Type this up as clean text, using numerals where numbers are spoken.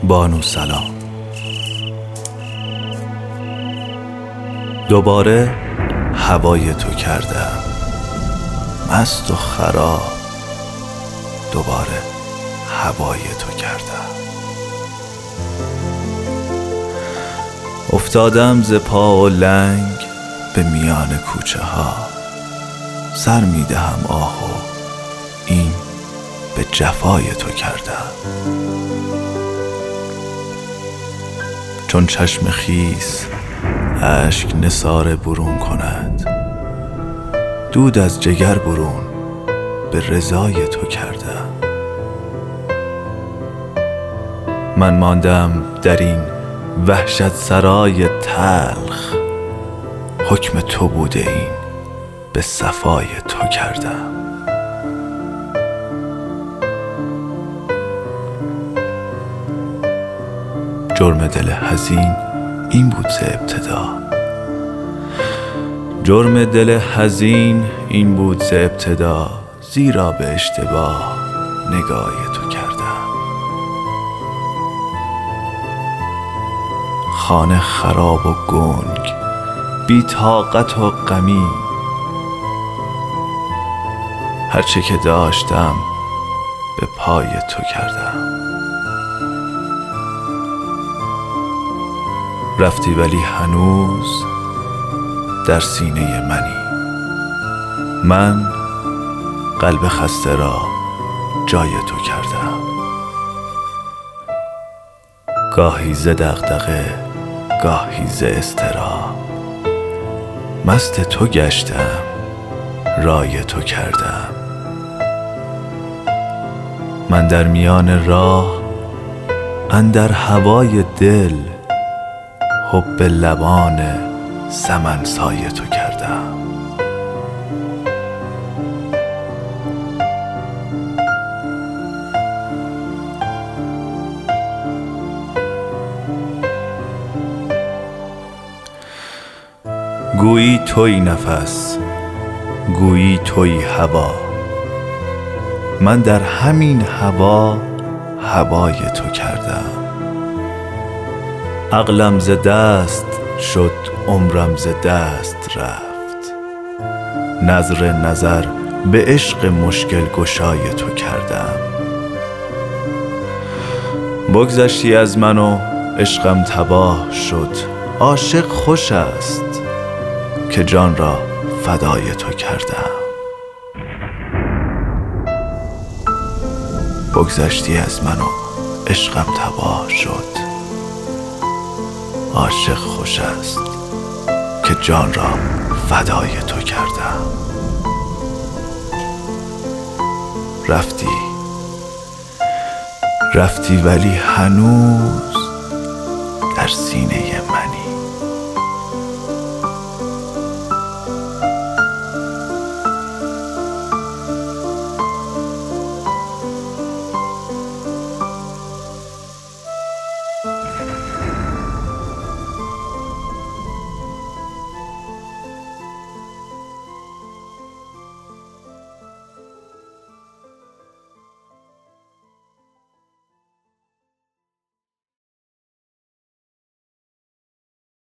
بانو سلام. دوباره هوای تو کردم، مست و خراب. دوباره هوای تو کردم. افتادم ز پا و لنگ به میان کوچه ها. سر می دهم آه و این به جفای تو کردم. چون چشم خیس اشک نثار برون کند، دود از جگر برون به رضای تو کردم. من ماندم در این وحشت سرای تلخ، حکم تو بوده این به صفای تو کردم. جرم دل حزین این بود ز ابتدا، جرم دل حزین این بود ز ابتدا، زیرا به اشتباه نگاه تو کردم. خانه خراب و گنگ، بی طاقت و غمی، هرچه که داشتم به پای تو کردم. رفتی ولی هنوز در سینه منی، من قلب خسته را جای تو کردم. گاهی ز دغدغه گاهی ز اضطراب، مست تو گشتم رای تو کردم. من در میان راه اندر هوای دل، حب لبان سمن سای تو کردم. گویی تویی نفس، گویی تویی هوا، من در همین هوا هوای تو کردم. عقلم ز دست شد، عمرم ز دست رفت، نظر نظر به عشق مشکل گشای تو کردم. بگذشتی از من و عشقم تباه شد، عاشق خوش است که جان را فدای تو کردم. بگذشتی از من و عشقم تباه شد، عاشق خوش است که جان را فدای تو کردم. رفتی ولی هنوز در سینه من.